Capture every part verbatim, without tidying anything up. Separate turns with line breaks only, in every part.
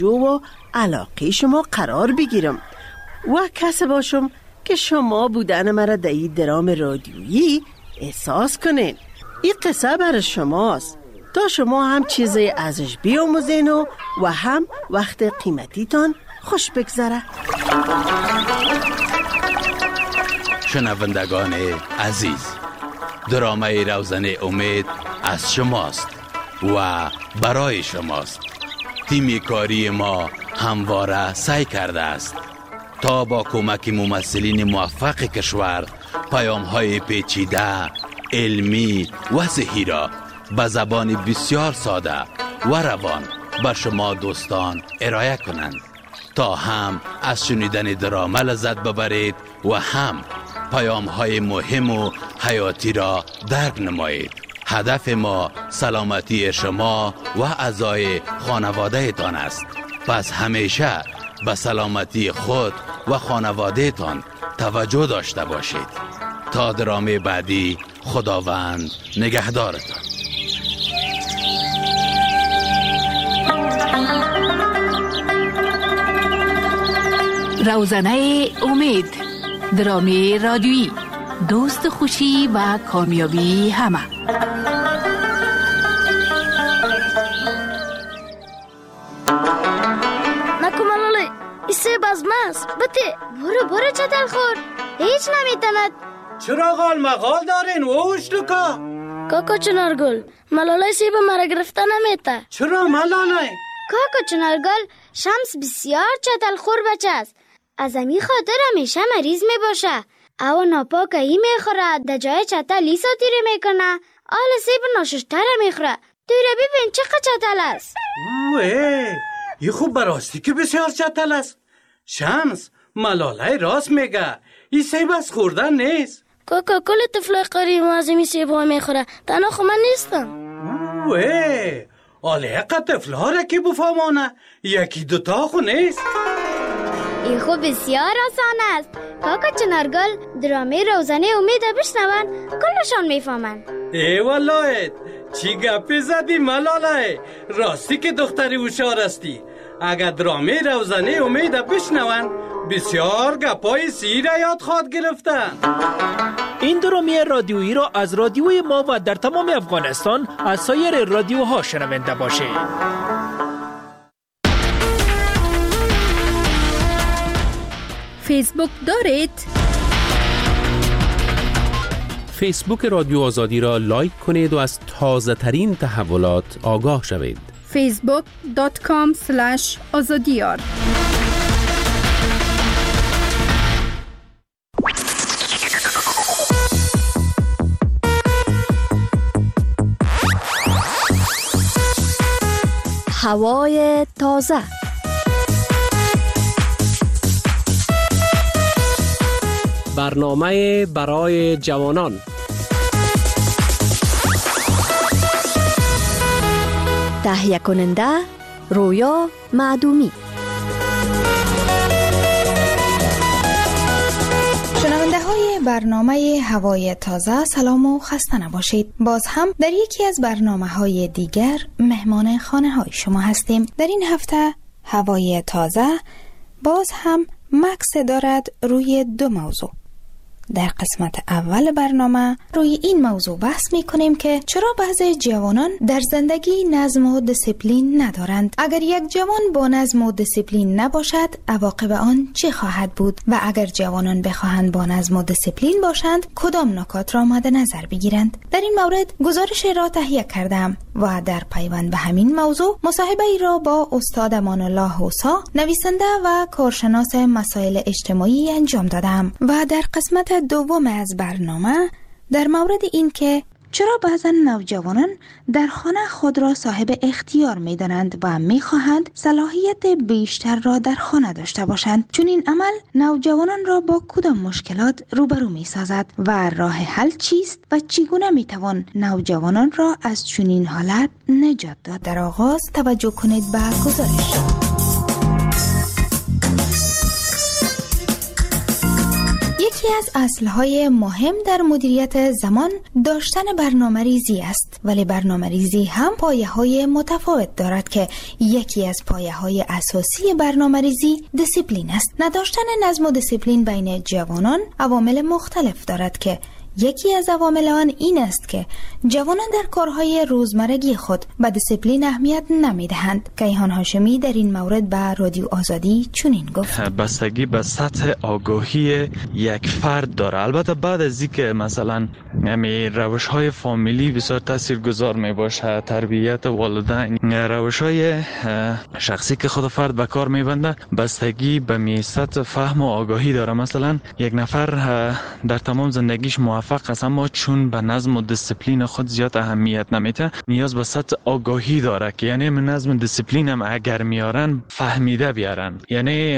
و علاقه شما قرار بگیرم و کسی باشم که شما بودن مرا در این درام رادیویی احساس کنین. این قصه برای شماست تا شما هم چیزی ازش بیاموزین و, و هم وقت قیمتیتان خوش بگذره.
شنوندگان عزیز، درامه روزنه امید از شماست و برای شماست. تیم کاری ما همواره سعی کرده است تا با کمک ممثلین موفق کشور پیام های پیچیده، علمی و صحیح را به زبان بسیار ساده و روان به شما دوستان ارائه کنند تا هم از شنیدن درامه لذت ببرید و هم پیام های مهم و حیاتی را درک نمایید. هدف ما سلامتی شما و اعضای خانواده تان است. پس همیشه به سلامتی خود و خانواده تان توجه داشته باشید. تا درامه بعدی، خداوند نگهدارتان.
روزنه امید، درامه رادیویی، دوست خوشی و کامیابی همه.
نکو ملاله، این سیب از ماست. بته برو برو چتل خور، هیچ نمیتند.
چرا غال مغال دارین اوش لکا؟
کاکا چنارگل، ملاله سیب مرا گرفته نمیته.
چرا ملاله؟
کاکا چنارگل، شمس بسیار چتل خور بچه است. از امی خاطر همیشه مریض می باشه. او ناپاک ای می خوره، در جای چتل ای ساتیره می کنه. آل سیب ناششتر می خوره. توی را ببین چقدر چتل است.
اوه، این خوب براستی که بسیار چتل است. شمس، ملاله راست میگه. این سیب از خوردن نیست.
کاکا کل طفلای قریب از این سیب ها می خوره. تنها خو من نیستم.
اوه، آله قد طفل ها را که بفهمانه. یکی دوتا خو نیست.
این خوب بسیار آسان است. کاکا چنارگل، درامه روزنه امید بشنون کلشان میفهمن.
ای والله، چی گپی زدی ملاله؟ راستی که دختری هوشیار استی. اگر درامه روزنه امید بشنون بسیار گپای سیر یاد خواد گرفتن.
این درامه رادیویی را از رادیوی ما و در تمام افغانستان از سایر رادیوها شنونده باشید.
فیسبوک دارید؟
فیسبوک رادیو آزادی را لایک کنید و از تازه ترین تحولات آگاه شوید.
فیسبوک دات کام اسلش آزادیار.
هوای تازه.
برنامه برای جوانان.
تهیه کننده رویا معدومی.
شنونده های برنامه هوای تازه، سلام و خسته نباشید. باز هم در یکی از برنامه های دیگر مهمان خانه های شما هستیم. در این هفته هوای تازه باز هم مکس دارد روی دو موضوع. در قسمت اول برنامه روی این موضوع بحث می کنیم که چرا بعضی جوانان در زندگی نظم و دیسیپلین ندارند. اگر یک جوان با نظم و دیسیپلین نباشد، عواقب آن چه خواهد بود؟ و اگر جوانان بخواهند با نظم و دیسیپلین باشند، کدام نکات را مد نظر بگیرند؟ در این مورد گزارش را تهیه کردم و در پیوند به همین موضوع مصاحبه ای را با استاد امان الله حوسا، نویسنده و کارشناس مسائل اجتماعی انجام دادم. و در قسمت دوم از برنامه در مورد این که چرا بعضا نوجوانان در خانه خود را صاحب اختیار می دانند و می خواهند صلاحیت بیشتر را در خانه داشته باشند، چون این عمل نوجوانان را با کدام مشکلات روبرو می سازد و راه حل چیست و چگونه می توان نوجوانان را از چنین حالت نجات داد؟ در آغاز توجه کنید به گزارش. یکی از اصلهای مهم در مدیریت زمان داشتن برنامه‌ریزی است، ولی برنامه‌ریزی هم پایه‌های متفاوت دارد که یکی از پایه‌های اساسی برنامه‌ریزی دیسیپلین است. نداشتن نظم و دیسیپلین بین جوانان عوامل مختلف دارد که یکی از عوامل آن این است که جوانان در کارهای روزمرگی خود به دیسیپلین اهمیت نمیدهند. کیهان هاشمی در این مورد به رادیو آزادی چنین گفت:
بستگی به سطح آگاهی یک فرد داره. البته بعد از اینکه مثلا همین روش‌های فامیلی بسیار تاثیرگذار می باشه، تربیت والدین، روش‌های شخصی که خود فرد به کار میبنده، بستگی به می سطح فهم و آگاهی داره. مثلا یک نفر در تمام زندگیش موفق است، اما چون به نظم و دیسیپلین خود زیاد اهمیت نمیده، نیاز به سطح آگاهی داره که یعنی نظم و دیسیپلین هم اگر میارن فهمیده بیارن، یعنی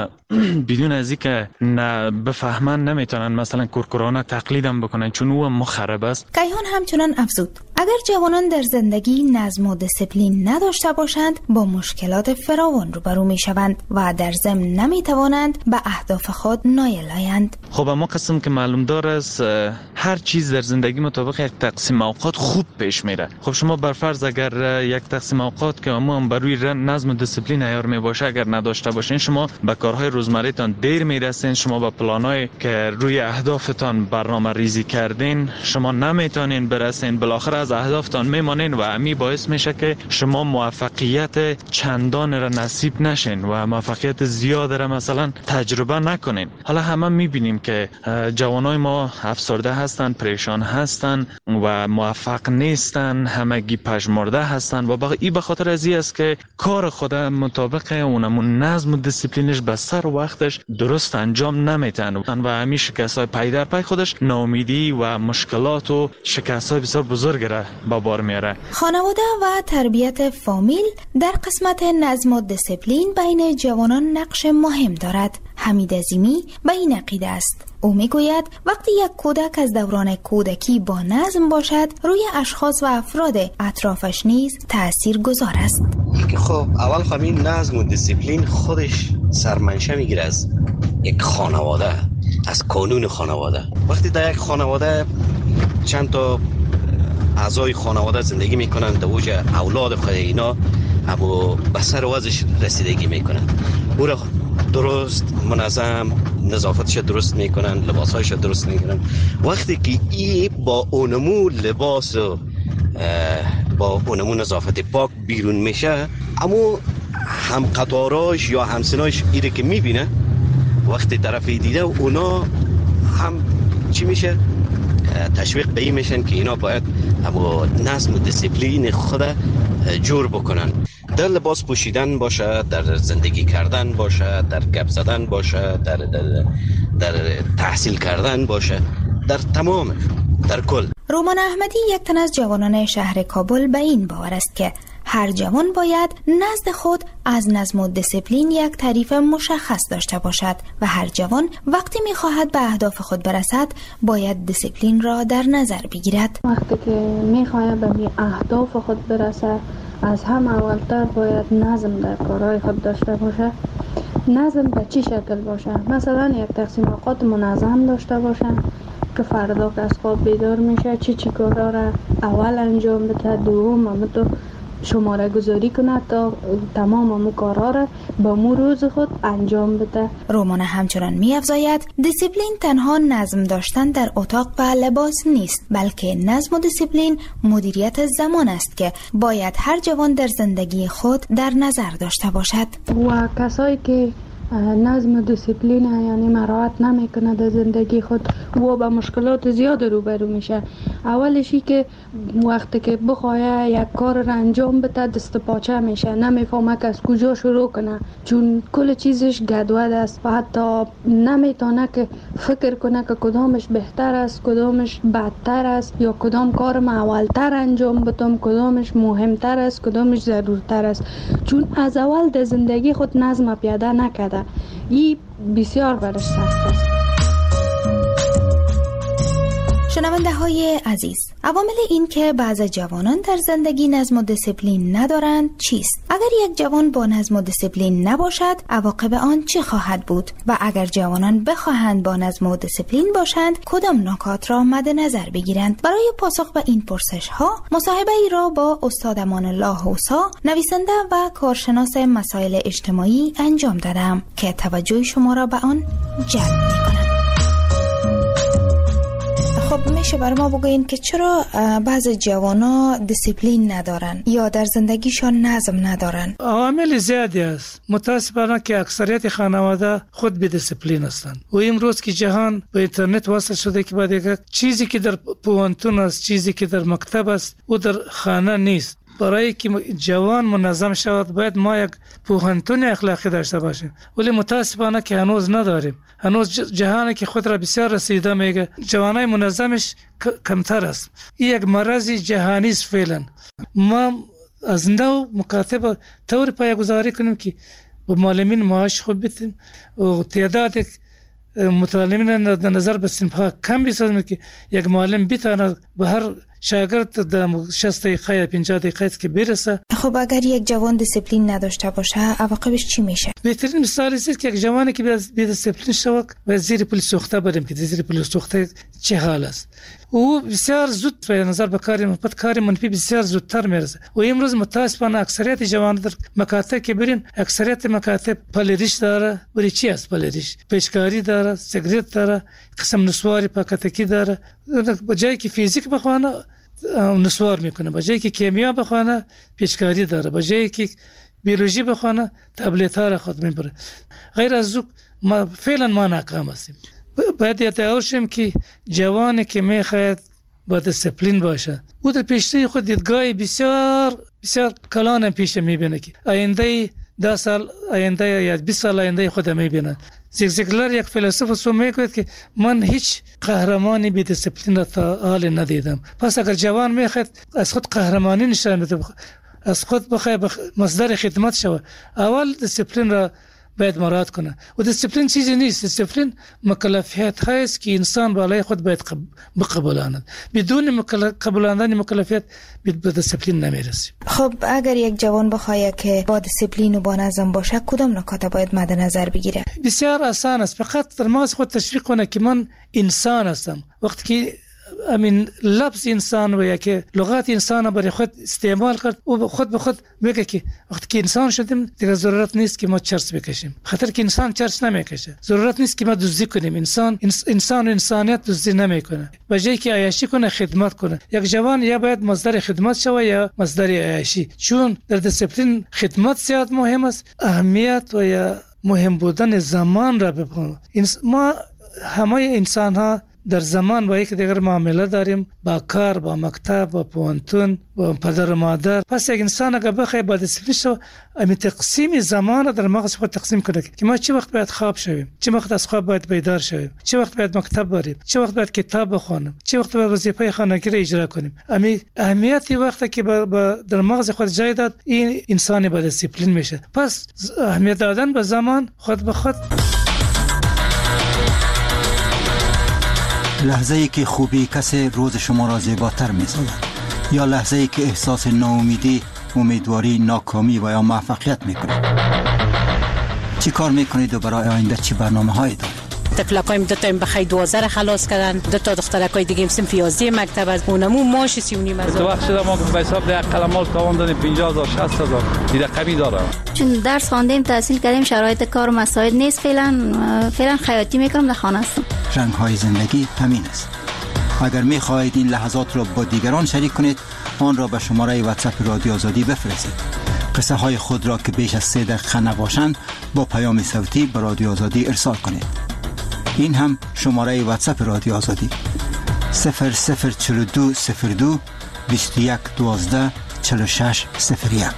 بدون از اینکه نه بفهمن نمیتونن مثلا کورکورانه تقلیدم بکنن چون او مخرب است.
کیهان همچنان افزود: اگر جوانان در زندگی نظم و دیسیپلین نداشته باشند با مشکلات فراوان روبرو میشوند و در ضمن نمیتوانند به اهداف خود نایل آیند.
خب اما قسم که معلوم دار است هر چیز در زندگی مطابق یک تقسیم اوقات خوب پیش میره. خب شما بر فرض اگر یک تقسیم اوقات که اما هم بروی نظم و دیسیپلین عیار می باشه اگر نداشته باشین، شما به کارهای روزمره‌تان دیر میرسین، شما به پلانای که روی اهدافتان برنامه ریزی کردین شما نمیتونین برسین، بالاخره از اهدافتان میمانین و امی باعث میشه که شما موفقیت چندان را نصیب نشین و موفقیت زیاد را مثلا تجربه نکنین. حالا همه میبینیم که جوانای ما افسرده هستن، پریشان هستن و موفق نیستن، همگی پژمرده هستن و با این به خاطر از این است که کار خود مطابق اونمون نظم و دیسیپلینش به سر وقتش درست انجام نمیتن و همین شکست‌های پی در پی خودش ناامیدی و مشکلات و شکست‌های بسیار بزرگ را به بار میاره.
خانواده و تربیت فامیل در قسمت نظم و دیسیپلین بین جوانان نقش مهم دارد. حمید عظیمی به این عقیده است. او میگوید وقتی یک کودک از دوران کودکی با نظم باشد، روی اشخاص و افراد اطرافش نیز تأثیر گذار است.
خب اول خب این نظم و دیسیپلین خودش سرمنشه میگیره از یک خانواده، از قانون خانواده. وقتی در یک خانواده چند تا اعضای خانواده زندگی میکنن، در اوج اولاد خود اینا اما به سر وضعش رسیدگی میکنن، او را درست منظم نظافتش درست میکنن، لباسهایش درست میکنن. وقتی که ای با اونمو لباس و با اونمو نظافت پاک بیرون میشه، اما هم قطاراش یا همسناش ایره که میبینه وقتی طرفی دیده اونا هم چی میشه؟ تشویق به این میشن که اینا باید اما نظم و دیسیپلین خود جور بکنن. در لباس پوشیدن باشه، در زندگی کردن باشه، در گپ زدن باشه، در, در, در تحصیل کردن باشه، در تمام، در کل.
رومان احمدی یک تن از جوانان شهر کابل به این باور است که هر جوان باید نزد خود از نظم و دیسیپلین یک تعریف مشخص داشته باشد و هر جوان وقتی می‌خواهد به اهداف خود برسد باید دیسیپلین را در نظر بگیرد.
وقتی که می‌خواهد به اهداف خود برسد از هم اولتر باید نظم در کارهای خود داشته باشه. نظم به چی شکل باشه؟ مثلا یک تقسیم اوقات منظم داشته باشه که فردا که از خواب بیدار میشه چی چی کارا را اول انجام بده، دوم هم تو شماره گذاری کنه تا تمام امو کارا را با مو روز خود انجام بده.
رومان همچنان می افزاید دیسیپلین تنها نظم داشتن در اتاق و لباس نیست، بلکه نظم و دیسیپلین مدیریت زمان است که باید هر جوان در زندگی خود در نظر داشته باشد.
و کسایی که نظم و دیسیپلین یعنی مراعات نمیکنه در زندگی خود و با مشکلات زیاد روبرو میشه. اولشی که وقتی که بخواه یک کار را انجام بده دست پاچه میشه، نمیفهمه که از کجا شروع کنه چون کل چیزش گدود است و حتی نمیتونه که فکر کنه که کدامش بهتر است، کدامش بدتر است یا کدام کار ما اولتر انجام بدم، کدامش مهمتر است، کدامش ضرورتر است، چون از اول در زندگی خود نظم پیاده نکرده. این بسیار برش سخت است.
شنونده های عزیز، عوامل این که بعض جوانان در زندگی نظم و دیسیپلین ندارند چیست؟ اگر یک جوان با نظم و دیسیپلین نباشد، عواقب آن چه خواهد بود؟ و اگر جوانان بخواهند با نظم و دیسیپلین باشند، کدام نکات را مد نظر بگیرند؟ برای پاسخ به این پرسش ها، مصاحبه ای را با استاد امان الله حوسا، نویسنده و کارشناس مسائل اجتماعی انجام دادم که توجه شما را به آن جلب می‌کنم. خب میشه برای ما بگوین که چرا بعض جوانا دیسیپلین ندارن یا در زندگیشان نظم ندارن؟
عوامل زیادی است. متاسفانه که اکثریت خانواده خود بی دیسیپلین هستند و امروز که جهان به اینترنت وصل شده که بعد یک چیزی که در پوهنتون است، چیزی که در مکتب است و در خانه نیست. برای که جوان منظم شود باید ما یک پوهنتون اخلاقی داشته باشیم، ولی متاسفانه که هنوز نداریم. هنوز جهانی که خود را بسیار رسیده میگه جوانای منظمش کمتر است. این یک مرض جهانی است فعلا. ما از نو مکاتب طور پایه‌گذاری کنیم که با معلمین معاش خوب بدیم و تعداد متعلمین در نظر به صنف‌ها کم بسازیم که یک معلم بتواند به هر شاگرد در شصت دقیقه یا پنجاه دقیقه که برسه.
خب اگر یک جوان دیسیپلین نداشته باشه عواقبش چی میشه؟
بهترین مثال است که یک جوانی که بی دیسیپلین شود و زیر پل سوخته بریم که زیر پل سوخته چه حال است. او بسیار زود به نظر به کار مثبت کار منفی بسیار زودتر میرسه. و امروز متاسفانه اکثریت جوانان در مکاتب که برین اکثریت مکاتب پلریش داره. ولی چی است پلریش؟ پیشکاری داره، سیگریت داره، قسم نسواری پاکتکی داره. بجای که فیزیک بخوانه نسوار میکنه، بجای که کیمیا بخوانه پیشکاری داره، بجای که بیولوژی بخوانه تبلیت ها را خود میبره. غیر از او ما فعلا ما ناکام هستیم. باید یادآور شیم که جوانی که میخواهد با دیسیپلین باشه او در پیشروی خود دیدگاه بسیار بسیار کلان پیش میبینه که آینده ده سال آینده یا بیست سال آینده خود میبینه. زیگزیگلر یک فیلسوف سو میگوید که من هیچ قهرمانی بی دیسیپلین را تا حال ندیدم. پس اگر جوان میخواد از خود قهرمانی نشان بده، از خود بخواد مصدر خدمت شود، اول دیسیپلین را باید مراعات کنه. و دیسیپلین چیزی نیست. دیسیپلین مکلفیت هست که انسان بالای خود باید بقبولاند. بدون قبولاندن مکلفیت به دیسیپلین نمیرسه.
خب اگر یک جوان بخواد که با دیسیپلین و با نظم باشه کدام نکات باید مد نظر بگیره؟
بسیار آسان است. فقط در مغز خود تشویق کنه که من انسان هستم. وقتی که امین لفظ انسان و یا که لغات انسان برای خود استعمال کرد و خود به خود میگه که وقتی که انسان شدیم دیگه ضرورت نیست که ما چرس بکشیم، خاطر که انسان چرس نمیکشه. ضرورت نیست که ما دزدی کنیم. انسان انسان و انسانیت دزدی نمیکنه. بجای که عیاشی کنه خدمت کنه. یک جوان یا باید مصدر خدمت شوه یا مصدر عیاشی، چون در دیسیپلین خدمت زیاد مهم است. اهمیت و یا مهم بودن زمان را بپنه. ما همه انسان ها در زمان با یک دیگر معامله داریم، با کار، با مکتب، با پوهنتون، با پدر و مادر. پس یک انسان اگر بخواد با دیسیپلین شو امی تقسیم زمان در مغز خود تقسیم کنه که ما چه وقت باید خواب شویم، چه وقت از خواب باید بیدار شویم، چه وقت باید مکتب بریم، چه وقت باید کتاب بخونیم، چه وقت باید وظیفه خانگی را اجرا کنیم. امی اهمیتی وقتی که با, با در مغز خود جای داد این انسان با دیسیپلین میشه. پس اهمیت دادن به زمان خود به خود.
لحظه ای که خوبی کسی روز شما را زیباتر می سازد، یا لحظه ای که احساس ناامیدی، امیدواری، ناکامی و یا موفقیت می کنید. چی کار می کنید و برای آینده چی برنامه هایی دارید؟
تفلقایم دو تا این بخی دوازده را خلاص کردن، دو تا دخترکای دیگه صنف یازده مکتب از اونمو ماش سی و نیم هزار.
تو وقت شده ما به حساب ده قلمال تواندن پنجاه هزار شصت هزار دیگه کمی داره.
چون درس خواندیم تحصیل کردیم شرایط کار و مسائل نیست. فعلا فعلا خیاطی میکنم در خانه هستم.
رنگ های زندگی همین است. اگر می خواهید این لحظات را با دیگران شریک کنید آن را به شماره واتساپ رادیو آزادی بفرستید. قصه های خود را که بیش از سه دقیقه نباشند با پیام صوتی به رادیو آزادی ارسال کنید. این هم شماره واتساپ رادیو آزادی صفر صفر چهل و دو صفر دو بیست و یک دوازده چهل و شش صفر یک.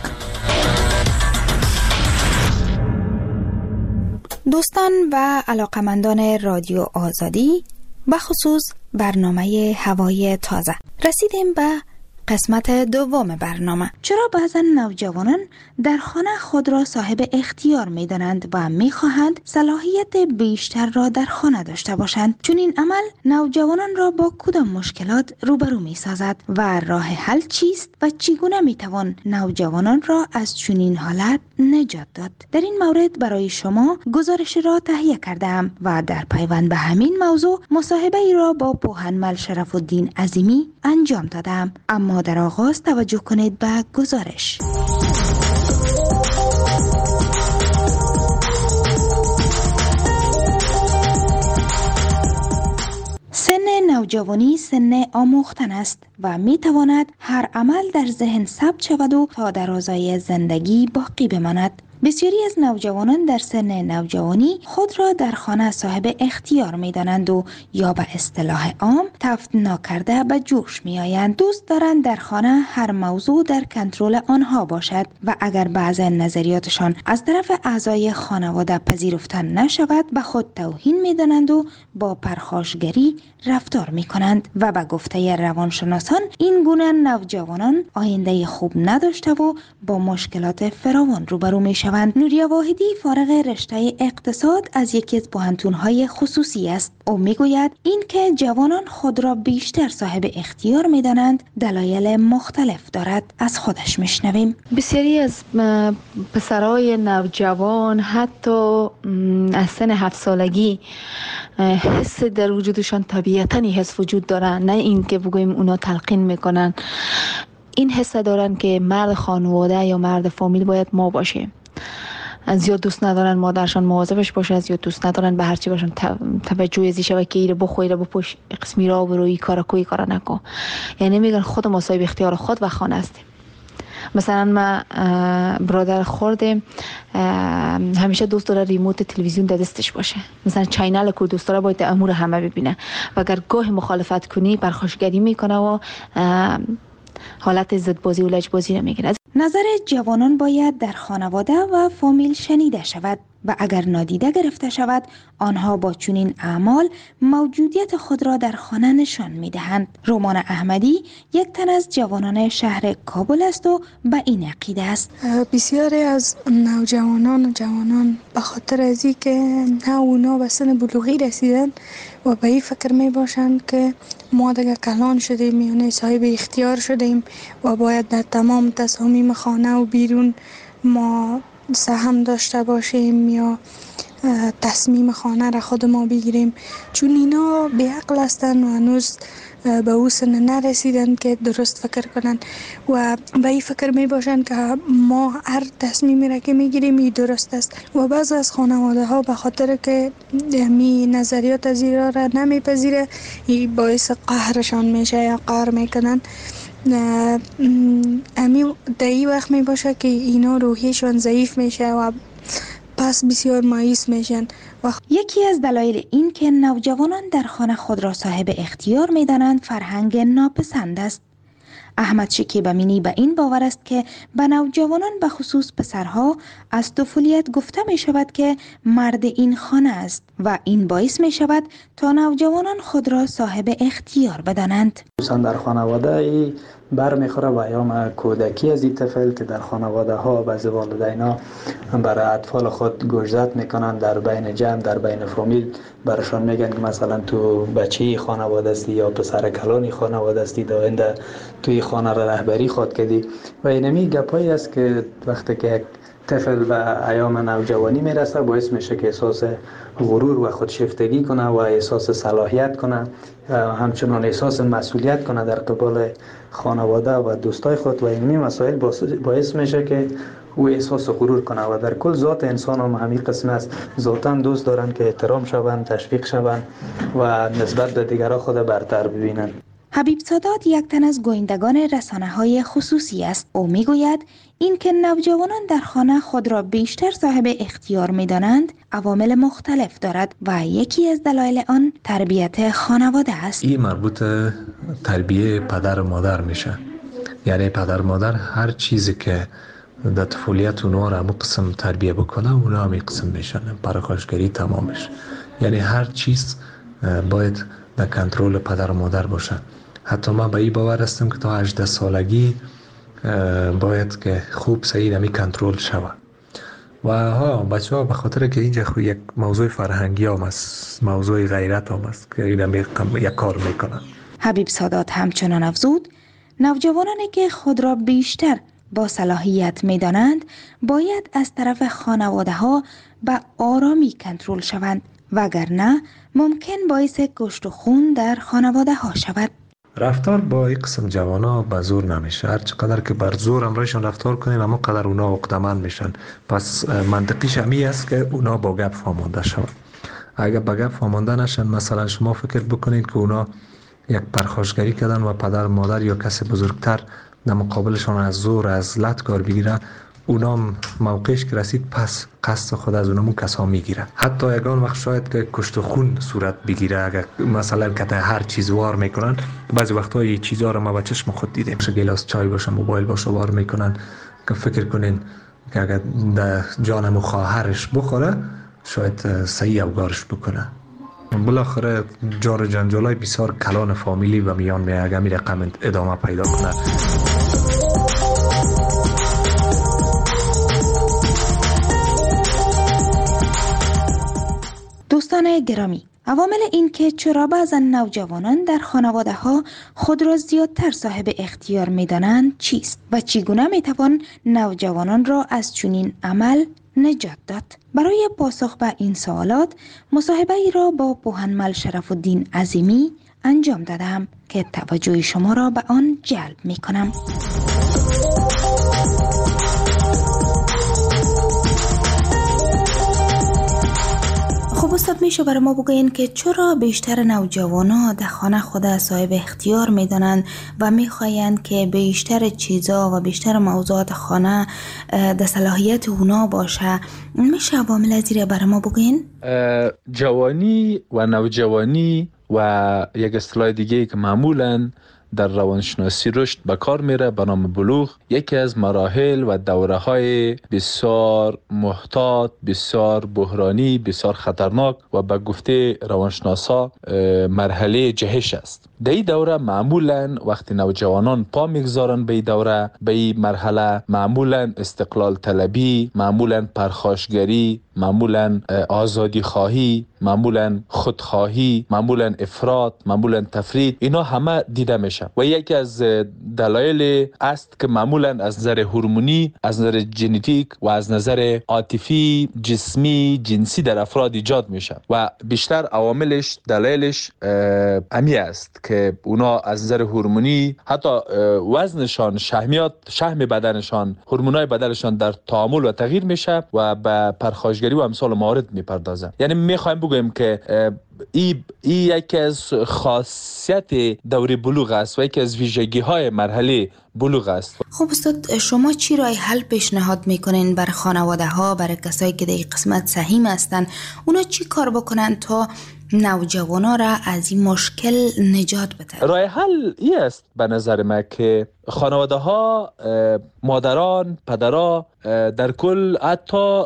دوستان و علاقمندان رادیو آزادی، بخصوص برنامه هوای تازه، رسیدیم به قسمت دوم برنامه. چرا بعضا نوجوانان در خانه خود را صاحب اختیار می دانند و می خواهند صلاحیت بیشتر را در خانه داشته باشند؟ چون این عمل نوجوانان را با کدام مشکلات روبرو می سازد و راه حل چیست و چگونه می توان نوجوانان را از چنین حالت نجات داد؟ در این مورد برای شما گزارش را تهیه کردم و در پیوند به همین موضوع مصاحبه ای را با پوهنمل شرف الدین عظیمی انجام دادم. اما در آغاز توجه کنید به گزارش. سن نوجوانی سن آموختن است و می تواند هر عمل در ذهن ثبت شود و تا درازای زندگی باقی بماند. بسیاری از نوجوانان در سن نوجوانی خود را در خانه صاحب اختیار می دانند و یا به اصطلاح عام تفت ناکرده به جوش می آیند. دوست دارند در خانه هر موضوع در کنترل آنها باشد و اگر بعض نظریاتشان از طرف اعضای خانواده پذیرفته نشود به خود توهین می دانند و با پرخاشگری رفتار می کنند و به گفته روانشناسان این گونه نوجوانان آینده خوب نداشته و با مشکلات فراوان روبرو می شوند. نوریا واحدی فارغ رشته اقتصاد از یکی از پوهنتون‌های خصوصی است. او میگوید این که جوانان خود را بیشتر صاحب اختیار می‌دانند دلایل مختلف دارد. از خودش میشنویم.
بسیاری از پسرای نوجوان حتی از سن هفت سالگی حس در وجودشان طبیعتاً حس وجود دارن، نه این که بگوییم اونا تلقین میکنن. این حس دارن که مرد خانواده یا مرد فامیل باید ما باشه. از زیاد دوست ندارن مادرشان مواظبش باشه، از زیاد دوست ندارن به هر چی باشن توجه ازی شوه که ایره بخو ایره بپوش قسمی را بروی کارا کوی کارا نکن. یعنی میگن خود ما صاحب اختیار خود و خانه هستیم. مثلا ما برادر خورده همیشه دوست داره ریموت تلویزیون در دستش باشه، مثلا چینل کو دوست داره باید امور همه ببینه و اگر گاه مخالفت کنی پرخاشگری میکنه و حالت ضدبازی و لجبازی نمیگیره.
نظر جوانان باید در خانواده و فامیل شنیده شود و اگر نادیده گرفته شود آنها با چنین اعمال موجودیت خود را در خانه نشان میدهند. رومان احمدی یک تن از جوانان شهر کابل است و به این عقیده است.
بسیاری از نوجوانان و جوانان به خاطر از این که نه اونا به سن بلوغی رسیدن و به این فکر می باشند که ما دیگه کلان شدیم، یعنی صاحب اختیار شدیم و باید در تمام تصامیم خانه و بیرون ما سهم داشته باشیم یا تصمیم خانه را خود ما بگیریم، چون اینا بی عقل هستن و هنوز به او سن نرسیدن که درست فکر کنن و به این فکر می باشن که ما هر تصمیمی را که می گیریم این درست است و بعض از خانواده ها به خاطر که می نظریات از این را نمی پذیره این باعث قهرشان میشه یا قهر میکنن. امی در این وقت می باشه که اینا روحیشان ضعیف میشه و پس بسیار مایوس میشن.
یکی از دلایل این که نوجوانان در خانه خود را صاحب اختیار میدانند فرهنگ ناپسند است. احمد شکیب امینی به این باور است که به نوجوانان به خصوص پسرها از طفولیت گفته می شود که مرد این خانه است و این باعث می شود تا نوجوانان خود را صاحب اختیار بدانند.
مثلا در خانواده برمیخوره و ایام کودکی از این طفل که در خانواده ها بعضی والدینا برای اطفال خود گوشزد میکنن در بین جمع در بین فامیل برشان میگن که مثلا تو بچه خانواده استی یا پسر کلانی خانواده استی داینده توی خانه را رهبری خود کردی و اینمی گپایی است که وقتی که یک طفل به ایام نوجوانی میرسه باعث میشه که احساس غرور و خودشیفتگی کنه و احساس صلاحیت کنه، همچنان احساس مسئولیت کنه در قبال خانواده و دوستای خود و اینمی مسائل باعث میشه که او احساس غرور کنه و در کل ذات انسان هم همین قسم است. ذاتاً دوست دارن که احترام شوند، تشویق شوند و نسبت به دیگران خود برتر ببینن.
حبیب سادات یک تن از گویندگان رسانه‌های خصوصی است. او میگوید این که نوجوانان در خانه خود را بیشتر صاحب اختیار می‌دانند عوامل مختلف دارد و یکی از دلایل آن تربیت خانواده است.
این مربوط تربیت پدر و مادر میشه. یعنی پدر و مادر هر چیزی که در طفولیت اونا را همون قسم تربیه بکنه اونا همین قسم میشن، پرخاشگری تمامش. یعنی هر چیز باید در کنترل پدر و مادر باشه حتی من به این باور هستم که تا هجده سالگی باید که خوب صحیح نمی کنترل شود. و ها بچه ها به خاطر که اینجا خو یک موضوع فرهنگی هم است، موضوع غیرت هم است که این یک کار میکنن.
حبیب سادات همچنان افزود نوجوانانی که خود را بیشتر با صلاحیت میدانند باید از طرف خانواده ها به آرامی کنترل شوند وگرنه ممکن باعث کشت و خون در خانواده ها شود.
رفتار با این قسم جوانا به زور نمیشه. هر چقدر که بر زور امرایشان رفتار کنیم اما قدر اونا عقده‌مند میشن. پس منطقیش همی است که اونا با گپ فهمانده شوند. اگر با گپ فهمانده نشن، مثلا شما فکر بکنید که اونا یک پرخاشگری کردن و پدر مادر یا کسی بزرگتر در مقابلشان از زور از لط کار بگیره، اونا موقعش که رسید پس قصد خود از اونمون کسا میگیره. حتی یگان وقت شاید که کشت و خون صورت بگیره اگر مثلا که هر چیز وار میکنن. بعضی وقتا این چیزها رو ما با چشم خود دیدیم. گلاس چای باشه، موبایل باشه وار میکنن که فکر کنین که اگر جانمو خواهرش بخوره شاید صحیح اوگارش بکنه. بالاخره جار جنجالای بسیار کلان فامیلی و میان می اگر می رقم ادامه پیدا کنه.
دوستان گرامی، عوامل این که چرا بعضا نوجوانان در خانواده ها خود را زیادتر صاحب اختیار می دانند چیست و چگونه می توان نوجوانان را از چنین عمل نجات داد؟ برای پاسخ به این سوالات مصاحبه ای را با پوهنمل شرف الدین عظیمی انجام دادم که توجه شما را به آن جلب می کنم. خب استاد میشه برای ما بگوین که چرا بیشتر نوجوانا در خانه خود صاحب اختیار میدانند و میخواین که بیشتر چیزا و بیشتر موضوعات خانه در صلاحیت اونا باشه؟ میشه عوامل زیر برای ما بگوین؟
جوانی و نوجوانی و یک اصطلاح دیگه که معمولاً در روانشناسی رشد به کار میره به نام بلوغ، یکی از مراحل و دوره های بسیار محتاط، بسیار بحرانی، بسیار خطرناک و به گفته روانشناسا مرحله جهش است. در این دوره معمولا وقتی نوجوانان پا میگذارن به این دوره، به این مرحله، معمولا استقلال طلبی، معمولا پرخاشگری، معمولا آزادی خواهی، معمولا خودخواهی، معمولا افراط، معمولا تفرید، اینا همه دیده میشه و یکی از دلایل است که معمولا از نظر هورمونی، از نظر ژنتیک و از نظر عاطفی، جسمی، جنسی در افراد ایجاد میشه و بیشتر عواملش، دلایلش امی است که اونا از نظر هورمونی حتی وزنشان، شحمیات، شحم بدنشان، هورمونای بدنشان در تعامل و تغییر میشه و به پرخاشگری و امثال موارد میپردازن. یعنی میخوایم بگویم که ای, ای یکی از خاصیت دوره بلوغ است و یکی از ویژگی های مرحله بلوغ است.
خب استاد، شما چی راه حل پیشنهاد میکنین بر خانواده ها، برای کسایی که در این قسمت سهیم هستن، اونا چی کار بکنن تا نوجوانا را از این مشکل نجات بدن؟
راه حل این است به نظر من که خانواده ها، مادران، پدرها، در کل حتی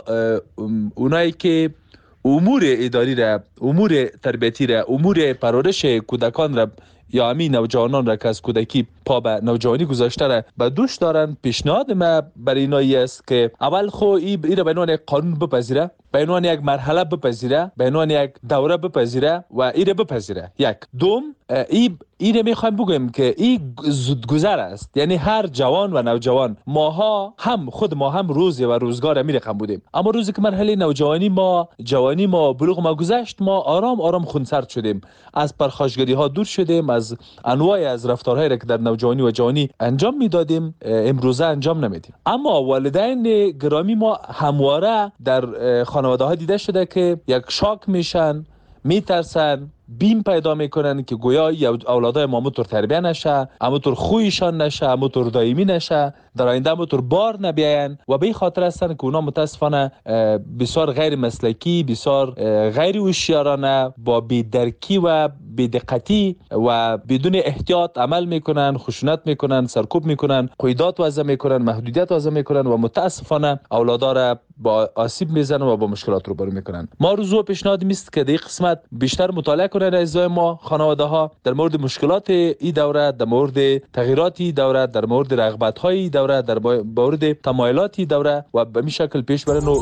اونایی که امور اداری را، امور تربیتی را، امور پرورش کودکان را یا همین نوجوانان را که از کودکی پا به نوجوانی گذاشته را به دوش دارن، پیشنهاد ما برای اینایی است که اول خو این را به عنوان یک قانون بپذیره، به عنوان یک مرحله بپذیره، به عنوان یک دوره بپذیره و این را بپذیره. یک دوم، این این میخوایم بگویم که این زودگذر است. یعنی هر جوان و نوجوان، ماها هم خود ما هم روزی و روزگار می رقم بودیم، اما روزی که مرحله نوجوانی ما، جوانی ما، بلوغ ما گذشت، ما آرام آرام خونسرد شدیم، از پرخاشگری ها دور شدیم، از انواع از رفتارهایی را که در نوجوانی و جوانی انجام میدادیم امروزه انجام نمیدیم. اما والدین گرامی ما همواره در خانواده ها دیده شده که یک شاک میشن، میترسن، بیم پیدا میکنن که گویا اولادای ما همونطور تربیه نشه، همونطور خویشان نشه، همونطور دائمی نشه، در آینده همونطور بار نبیاین و به این خاطر هستن که اونا متاسفانه بسیار غیر مسلکی، بسیار غیر هوشیارانه، با بی‌درکی و بی‌دقتی و بدون احتیاط عمل میکنن، خشونت میکنن، سرکوب میکنن، قیودات وضع میکنن، محدودیت وضع میکنن و متاسفانه اولادا را با آسیب میزنن و با مشکلات روبرو میکنن. ما روزو پیشنهاد میست که در قسمت بیشتر مطالعه کنن اعضای ما، خانواده ها، در مورد مشکلات این دوره، در مورد تغییرات این دوره، در مورد رغبت های این دوره، در مورد تمایلات این دوره و به این شکل پیش برن. و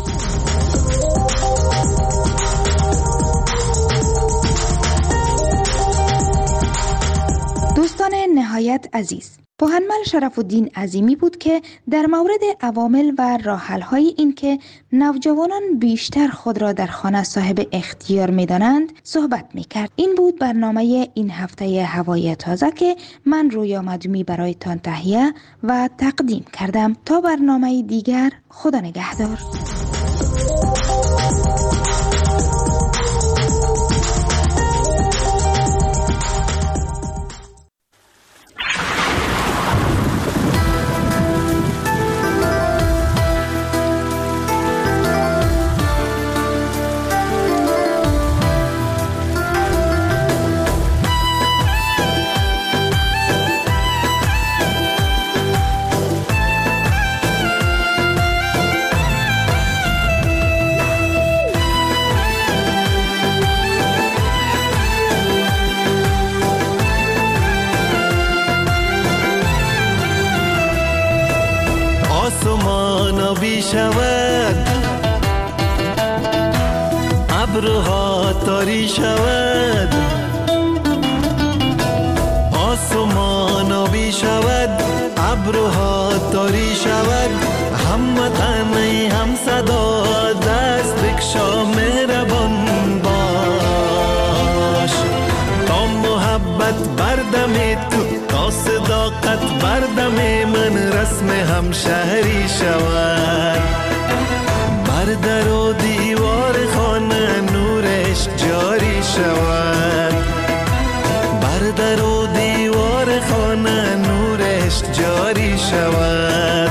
دوستان نهایت عزیز، پوهنمل شرف الدین عظیمی بود که در مورد عوامل و راه‌حل‌های این که نوجوانان بیشتر خود را در خانه صاحب اختیار می‌دانند صحبت می‌کرد. این بود برنامه این هفته هوای تازه که من رویا مدومی برایتان تهیه و تقدیم کردم. تا برنامه دیگر، خدا نگهدار.
شود ابرها تاری شود، آسمان آبی شود، ابرها تاری شود، هم تنی هم صدا دست بکشا مهربان باش، تا محبت بردم تو، تا صداقت بردم من رسم همشهری شود، بر در و دیوار خانه نورش جاری شود، بر در و دیوار خانه نورش جاری شود.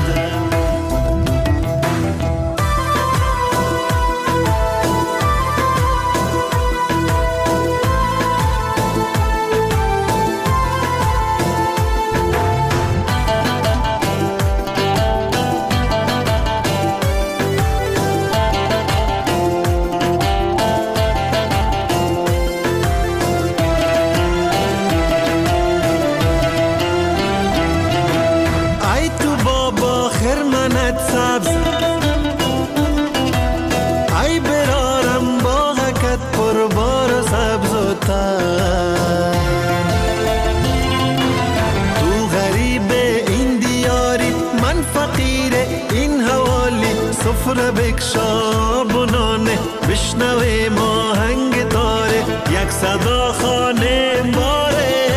سفره بکشا بنانه، بشنوه ماهنگ تاره، یک صدا خانه باره،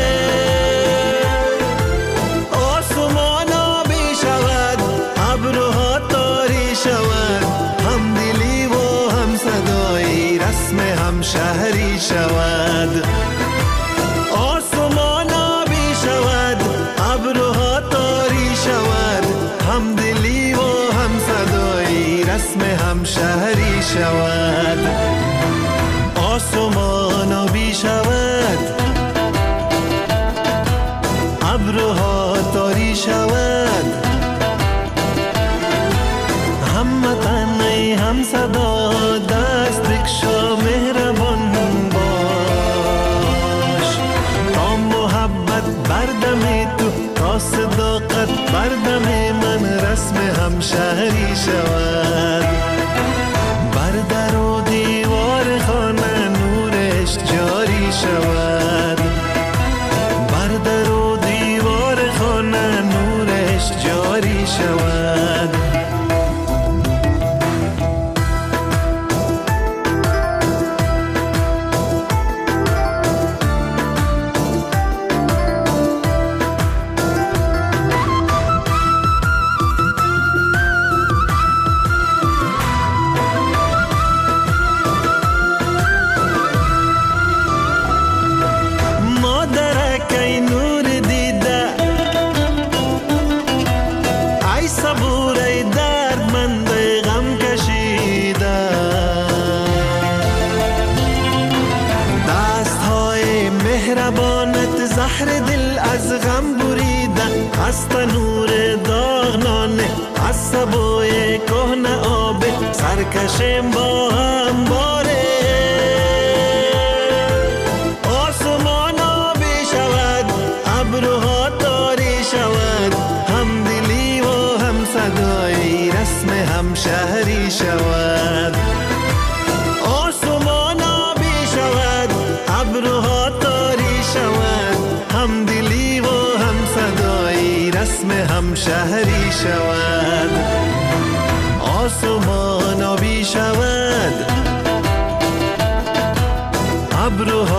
آسمان آبی شود، ابرها تاری شود، هم دلی و هم صدایی رسم هم شهری شود، آسمان آبی شود، ابرها تاری شود، هم دلی و هم صدایی رسم هم شهری شود، آسمان آبی شود، ابرها تاری شود، هم تنی هم صدا دست بکشا مهربان باش، تا محبت بردم تو، تا صداقت بردم من رسم هم شهری شود، بر در و دیوار خانه نور مهربانت زهر دل از غم بریده، از تنور داغنانه، از سبوی کهنه آب سرکشیم با هم باره. آسمان آبی شود، ابروها تاری شود، هم دلی و هم صدایی رسم هم شهری شود. آسمان آبی شود، ابروها تاری شود، هم دلی و هم صدایی رسم هم شهری شود. آسمان آبی شود، ابروها